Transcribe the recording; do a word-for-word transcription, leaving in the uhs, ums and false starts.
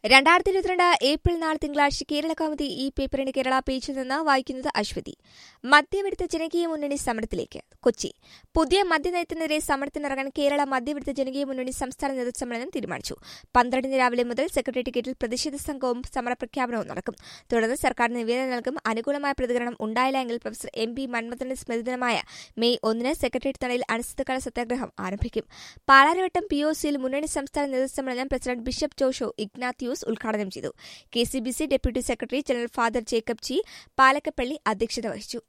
രണ്ടായിരത്തി ഇരുപത്തിരണ്ട് ഏപ്രിൽ നാല് തിങ്കളാഴ്ച കേരള കൗമുദി ഈ പേപ്പറിന്റെ കേരള പേജിൽ നിന്ന് വായിക്കുന്നത് അശ്വതി. മദ്യവിരുദ്ധ ജനകീയ മുന്നണി സമരത്തിലേക്ക്. കൊച്ചി. പുതിയ മദ്യനയത്തിനെതിരെ സമരത്തിനിറങ്ങാൻ കേരള മദ്യവിരുദ്ധ ജനകീയ മുന്നണി സംസ്ഥാന നേതൃസമ്മേളനം തീരുമാനിച്ചു. പന്ത്രണ്ടിന് രാവിലെ മുതൽ സെക്രട്ടേറിയറ്റ് ഗേറ്റിൽ പ്രതിഷേധ സംഘവും സമരപ്രഖ്യാപനവും നടക്കും. തുടർന്ന് സർക്കാരിന് നിവേദനം നൽകും. അനുകൂലമായ പ്രതികരണം ഉണ്ടായില്ല എങ്കിൽ പ്രൊഫസർ എം പി മന്മഥന്റെ സ്മൃതിദിനമായ മെയ് ഒന്നിന് സെക്രട്ടേറിയറ്റ് തണലിൽ അനിശ്ചിതകാല സത്യാഗ്രഹം ആരംഭിക്കും. പാലാരിവട്ടം പി ഒ സിയിൽ മുന്നണി സംസ്ഥാന നേതൃസമ്മേളനം പ്രസിഡന്റ് ബിഷപ്പ് ജോഷോ ഇഗ്നാത്യൂസ് ഉദ്ഘാടനം ചെയ്തു. K C B C deputy secretary general father Jacob G Palakkappally അധ്യക്ഷത വഹിച്ചു.